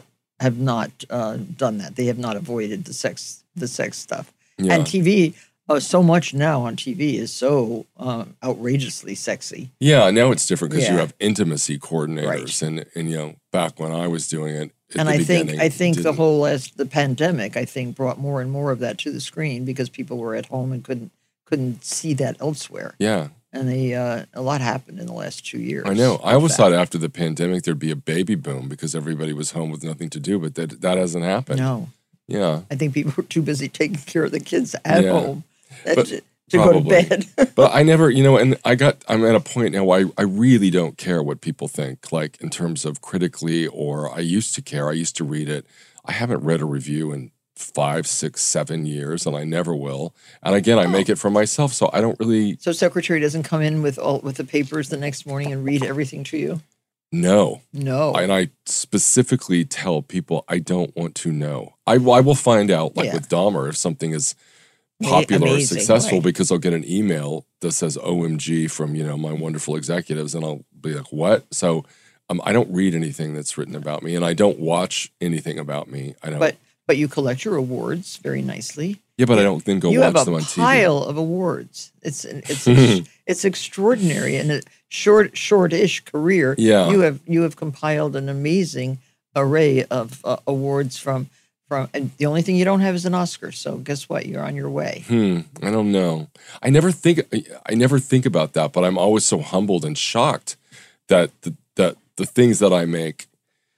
done that. They have not avoided the sex stuff. Yeah. And TV, so much now on TV is so outrageously sexy. Yeah, now it's different because you have intimacy coordinators, and back when I was doing it. And I think the pandemic, I think, brought more and more of that to the screen because people were at home and couldn't see that elsewhere. Yeah. And a lot happened in the last 2 years. I know. I always thought after the pandemic there'd be a baby boom because everybody was home with nothing to do, but that hasn't happened. No. Yeah. I think people were too busy taking care of the kids at home to go to bed. But I never, and I'm at a point now where I really don't care what people think, like in terms of critically, or I used to care. I used to read it. I haven't read a review in 5, 6, 7 years, and I never will. And again, I make it for myself, so I don't really. So secretary doesn't come in with the papers the next morning and read everything to you? No. And I specifically tell people I don't want to know. I will find out, like with Dahmer, if something is popular or successful, because I'll get an email that says OMG from, my wonderful executives, and I'll be like, what? So I don't read anything that's written about me, and I don't watch anything about me. I don't. But you collect your awards very nicely. Yeah, but I don't then go watch them on TV. You have a pile of awards. It's extraordinary. In a short-ish career, you have compiled an amazing array of awards from. And the only thing you don't have is an Oscar. So guess what? You're on your way. I don't know. I never think about that, but I'm always so humbled and shocked that the things that I make,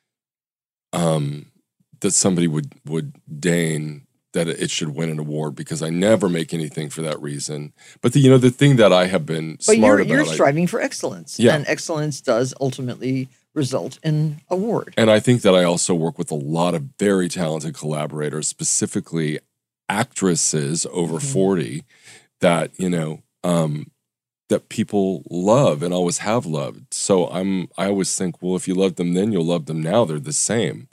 that somebody would deign that it should win an award, because I never make anything for that reason. But the thing that I have been smart about. But you're striving for excellence. Yeah. And excellence does ultimately result in award. And I think that I also work with a lot of very talented collaborators, specifically actresses over 40 that, that people love and always have loved. So I always think, well, if you love them then, you'll love them now. They're the same,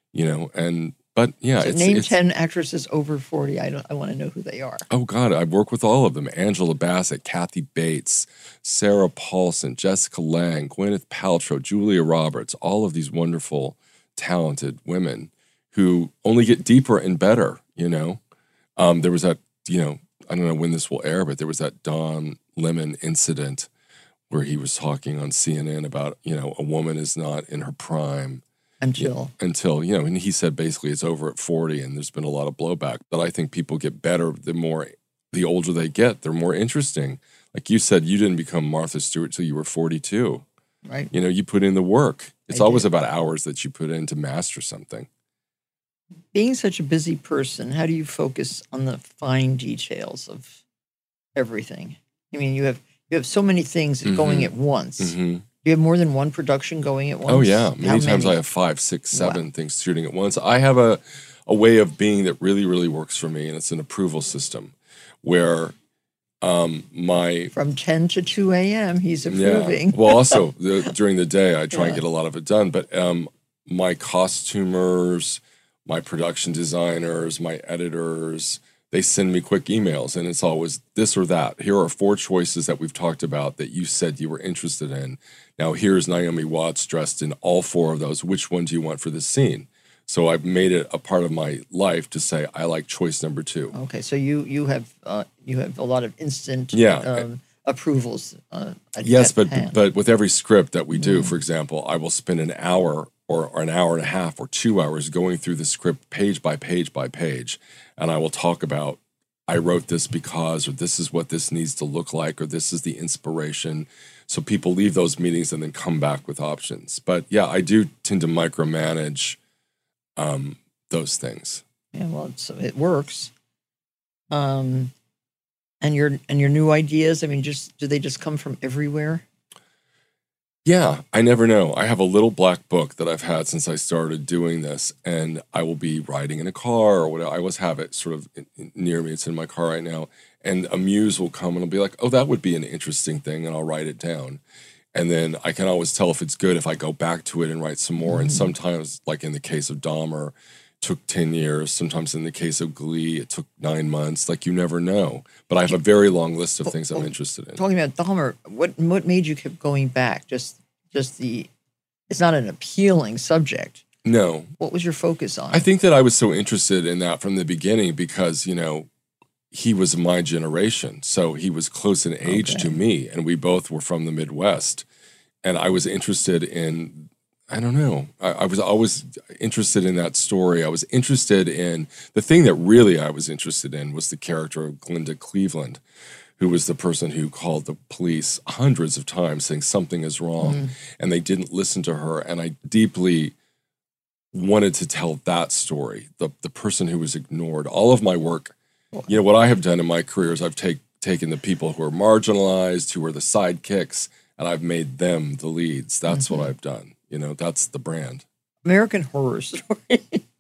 but yeah. So name 10 actresses over 40. I want to know who they are. Oh God, I've worked with all of them. Angela Bassett, Kathy Bates, Sarah Paulson, Jessica Lange, Gwyneth Paltrow, Julia Roberts, all of these wonderful, talented women who only get deeper and better, There was that, I don't know when this will air, but there was that Don Lemon incident where he was talking on CNN about, a woman is not in her prime until, and he said basically it's over at 40, and there's been a lot of blowback. But I think people get better the older they get, they're more interesting. Like you said, you didn't become Martha Stewart till you were 42. Right. You put in the work. It's always about hours that you put in to master something. Being such a busy person, how do you focus on the fine details of everything? I mean, you have so many things going at once. Mm-hmm. Do you have more than one production going at once? Oh, yeah. Many times I have 5, 6, 7 things shooting at once. I have a way of being that really, really works for me, and it's an approval system where from 10 to 2 a.m. he's approving. Yeah. Well, also, during the day, I try and get a lot of it done. But my costumers, my production designers, my editors, they send me quick emails, and it's always this or that. Here are 4 choices that we've talked about that you said you were interested in. Now, here's Naomi Watts dressed in all 4 of those. Which one do you want for this scene? So I've made it a part of my life to say I like choice number 2. Okay, so you have a lot of instant approvals. Yes, but with every script that we do, for example, I will spend an hour or an hour and a half or 2 hours going through the script page by page by page, and I will talk about I wrote this because, or this is what this needs to look like, or this is the inspiration. So people leave those meetings and then come back with options. But yeah, I do tend to micromanage those things. Yeah, well, it works. And your new ideas, I mean, do they just come from everywhere? Yeah, I never know. I have a little black book that I've had since I started doing this, and I will be riding in a car or whatever. I always have it sort of near me. It's in my car right now. And a muse will come and I'll be like, oh, that would be an interesting thing, and I'll write it down. And then I can always tell if it's good if I go back to it and write some more. And sometimes, like in the case of Dahmer, it took 10 years. Sometimes in the case of Glee, it took 9 months. Like, you never know. But I have a very long list of things I'm interested in. Talking about Dahmer, what made you keep going back? Just it's not an appealing subject. No. What was your focus on? I think that I was so interested in that from the beginning because, he was my generation. So he was close in age to me, and we both were from the Midwest. And I was interested in, I don't know, I was always interested in that story. I was interested in, the thing that really I was interested in was the character of Glenda Cleveland, who was the person who called the police hundreds of times saying something is wrong, and they didn't listen to her. And I deeply wanted to tell that story, the person who was ignored. All of my work, what I have done in my career is I've taken the people who are marginalized, who are the sidekicks, and I've made them the leads. That's what I've done. That's the brand. American Horror Story.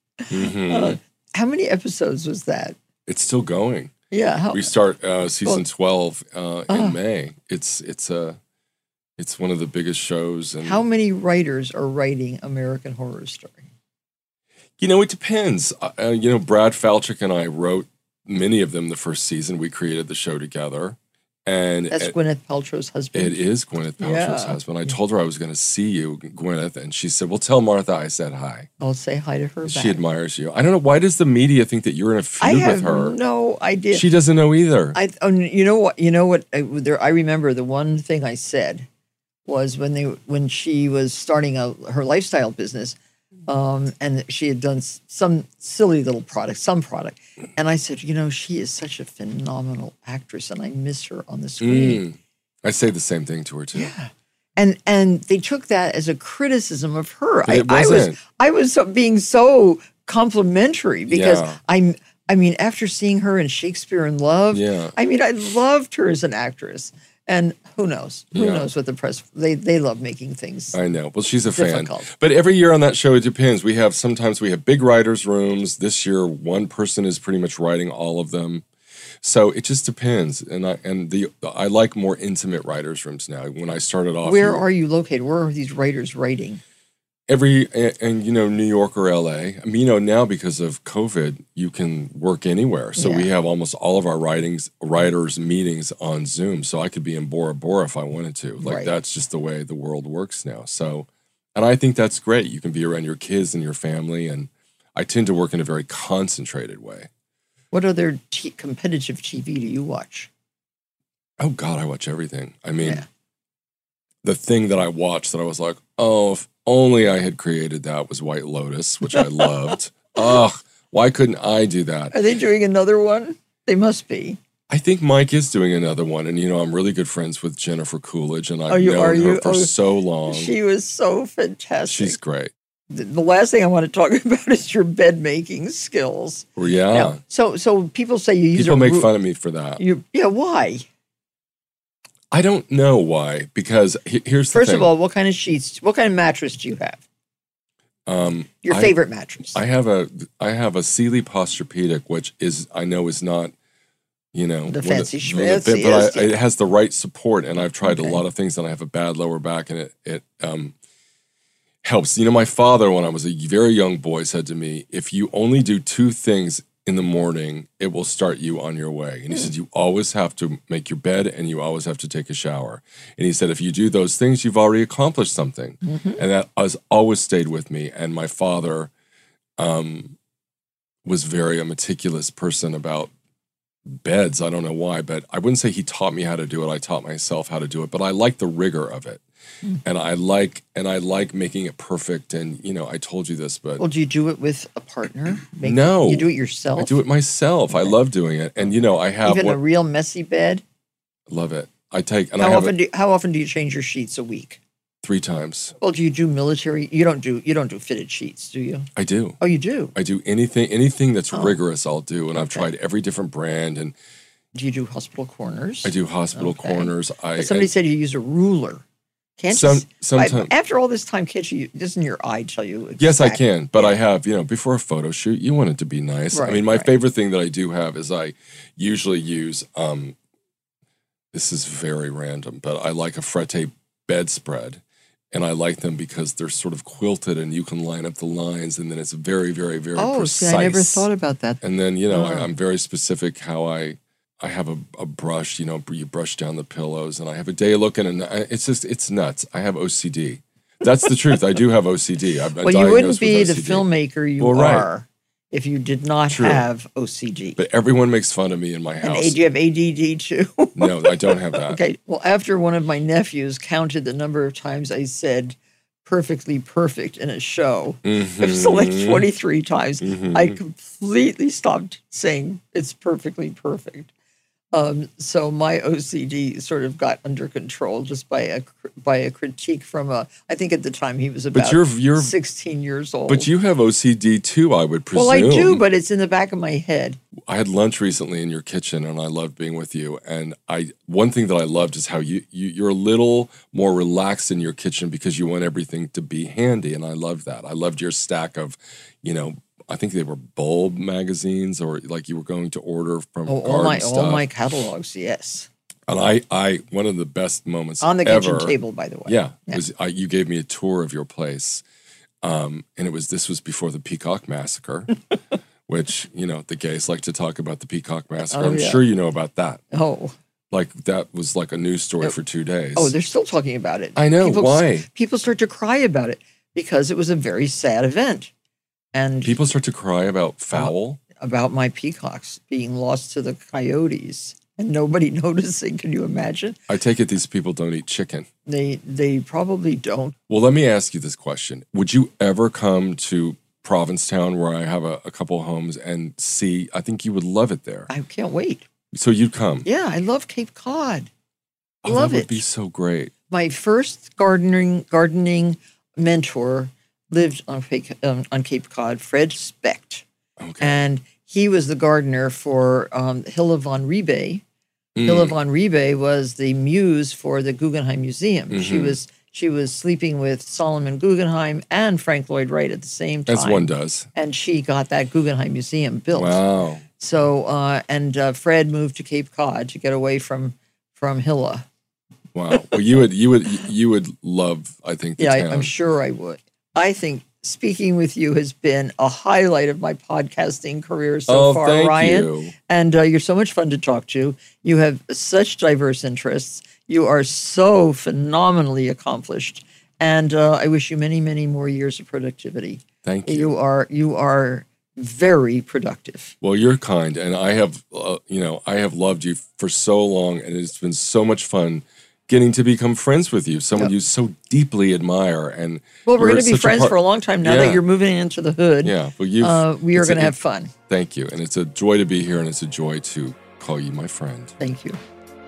How many episodes was that? It's still going. Yeah. We start season 12 in May. It's one of the biggest shows. And how many writers are writing American Horror Story? It depends. Brad Falchuk and I wrote many of them the first season. We created the show together. And that's Gwyneth Paltrow's husband. It is Gwyneth Paltrow's husband. I told her I was going to see you, Gwyneth, and she said, well, tell Martha I said hi. I'll say hi to her back. She admires you. I don't know, why does the media think that you're in a feud with her? I have no idea. She doesn't know either. You know what? I remember the one thing I said was when she was starting her lifestyle business, and she had done some silly little product, and I said, she is such a phenomenal actress, and I miss her on the screen. I say the same thing to her too. Yeah, and they took that as a criticism of her. It wasn't. I was being so complimentary because after seeing her in Shakespeare in Love, I loved her as an actress. And who knows? Who knows what the press, they love making things. I know. Well, she's a difficult. fan. But every year on that show, it depends. Sometimes we have big writers' rooms. This year, one person is pretty much writing all of them. So it just depends. And I like more intimate writers' rooms now. When I started off, Where are you located? Where are these writers writing? New York or LA. I mean, now because of COVID, you can work anywhere. So we have almost all of our writers meetings on Zoom. So I could be in Bora Bora if I wanted to. That's just the way the world works now. So, and I think that's great. You can be around your kids and your family. And I tend to work in a very concentrated way. What other competitive TV do you watch? Oh God, I watch everything. I mean, the thing that I watched that I was like, oh, if only I had created that was White Lotus, which I loved. Why couldn't I do that? Are they doing another one? They must be. I think Mike is doing another one. And, I'm really good friends with Jennifer Coolidge, and I've known her for so long. She was so fantastic. She's great. The last thing I want to talk about is your bed making skills. Well, yeah. Now, so people say you use people make fun of me for that. Why? I don't know why, because here's the thing. First of all, what kind of sheets, what kind of mattress do you have? Your favorite mattress? I have a Sealy Posturepedic, which I know is not, the fancy schmancy. But it has the right support, and I've tried a lot of things, and I have a bad lower back, and it helps. My father, when I was a very young boy, said to me, if you only do 2 things in the morning, it will start you on your way. And he said, you always have to make your bed and you always have to take a shower. And he said, if you do those things, you've already accomplished something. Mm-hmm. And that has always stayed with me. And my father was very a meticulous person about beds. I don't know why, but I wouldn't say he taught me how to do it. I taught myself how to do it, but I like the rigor of it. And I like making it perfect. And, I told you this, but... Well, do you do it with a partner? No. You do it yourself? I do it myself. Okay. I love doing it. And, I have... Even a real messy bed? Love it. How often do you change your sheets a week? 3 times. Well, do you do military? You don't do fitted sheets, do you? I do. Oh, you do? I do anything that's rigorous, I'll do. And I've tried every different brand. And do you do hospital corners? I do hospital corners. Somebody said you use a ruler. Sometimes. After all this time, doesn't your eye tell you? Exactly? Yes, I can. But I have, before a photo shoot, you want it to be nice. Right, my favorite thing that I do have is I usually use, this is very random, but I like a Frette bedspread. And I like them because they're sort of quilted and you can line up the lines and then it's very, very, very precise. See, I never thought about that. And then, I'm very specific how I have a brush, you brush down the pillows, and I have a day looking, and it's nuts. I have OCD. That's the truth. I do have OCD. You wouldn't be the filmmaker you are if you did not have OCD. But everyone makes fun of me in my house. And do you have ADD too? No, I don't have that. Okay. Well, after one of my nephews counted the number of times I said perfectly perfect in a show, it was like 23 times. I completely stopped saying it's perfectly perfect. So my OCD sort of got under control just by a critique from I think at the time he was about 16 years old. But you have OCD too, I would presume. Well, I do, but it's in the back of my head. I had lunch recently in your kitchen, and I loved being with you. And one thing that I loved is how you're a little more relaxed in your kitchen because you want everything to be handy, and I love that. I loved your stack of, I think they were bulb magazines, or like you were going to order from garden stuff. All my catalogs, yes. And I one of the best moments on the ever, kitchen table, by the way. Yeah. Was you gave me a tour of your place, and this was before the Peacock Massacre, which the gays like to talk about the Peacock Massacre. I'm sure you know about that. Oh. Like that was like a news story for 2 days. Oh, they're still talking about it. I know. Why? People start to cry about it because it was a very sad event. And people start to cry about fowl? About my peacocks being lost to the coyotes and nobody noticing. Can you imagine? I take it these people don't eat chicken. They probably don't. Well, let me ask you this question. Would you ever come to Provincetown, where I have a couple of homes, and see? I think you would love it there. I can't wait. So you'd come? Yeah, I love Cape Cod. I love it. That would be so great. My first gardening mentor lived on Cape Cod, Fred Specht. Okay. And he was the gardener for Hilla von Riebe. Hilla von Riebe was the muse for the Guggenheim Museum. Mm-hmm. She was sleeping with Solomon Guggenheim and Frank Lloyd Wright at the same time. As one does. And she got that Guggenheim Museum built. Wow. So, and Fred moved to Cape Cod to get away from Hilla. Wow. Well, you would love, I think, the town. I'm sure I would. I think speaking with you has been a highlight of my podcasting career so far, thank Ryan. you. And you're so much fun to talk to. You have such diverse interests. You are so phenomenally accomplished. And I wish you many, many more years of productivity. Thank you. You are very productive. Well, you're kind, and I have loved you for so long, and it's been so much fun getting to become friends with you, someone you so deeply admire. And well, we're going to be friends for a long time now that you're moving into the hood. Yeah, well, we are going to have fun. Thank you, and it's a joy to be here, and it's a joy to call you my friend. Thank you.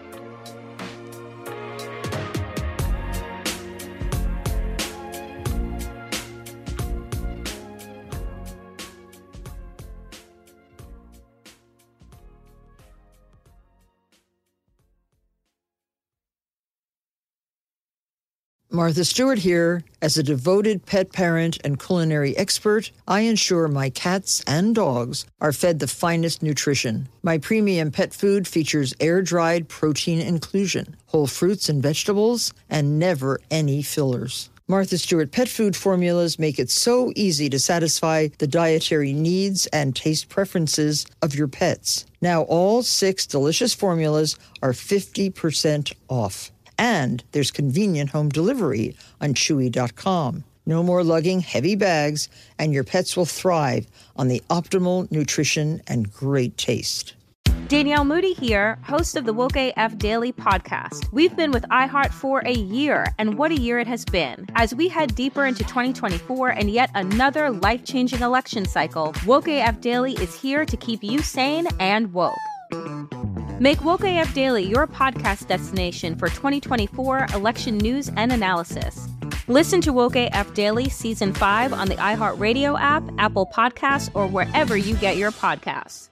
Martha Stewart here. As a devoted pet parent and culinary expert, I ensure my cats and dogs are fed the finest nutrition. My premium pet food features air-dried protein inclusion, whole fruits and vegetables, and never any fillers. Martha Stewart pet food formulas make it so easy to satisfy the dietary needs and taste preferences of your pets. Now all 6 delicious formulas are 50% off. And there's convenient home delivery on Chewy.com. No more lugging heavy bags, and your pets will thrive on the optimal nutrition and great taste. Danielle Moody here, host of the Woke AF Daily podcast. We've been with iHeart for a year, and what a year it has been. As we head deeper into 2024 and yet another life-changing election cycle, Woke AF Daily is here to keep you sane and woke. Make Woke AF Daily your podcast destination for 2024 election news and analysis. Listen to Woke AF Daily Season 5 on the iHeartRadio app, Apple Podcasts, or wherever you get your podcasts.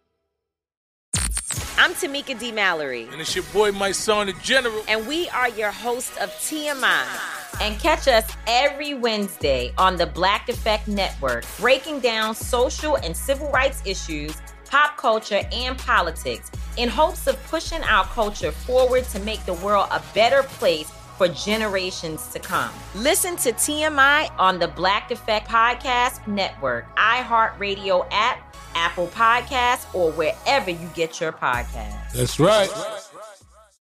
I'm Tamika D. Mallory. And it's your boy, my son, the General. And we are your hosts of TMI. And catch us every Wednesday on the Black Effect Network, breaking down social and civil rights issues, pop culture, and politics in hopes of pushing our culture forward to make the world a better place for generations to come. Listen to TMI on the Black Effect Podcast Network, iHeartRadio app, Apple Podcasts, or wherever you get your podcasts. That's right.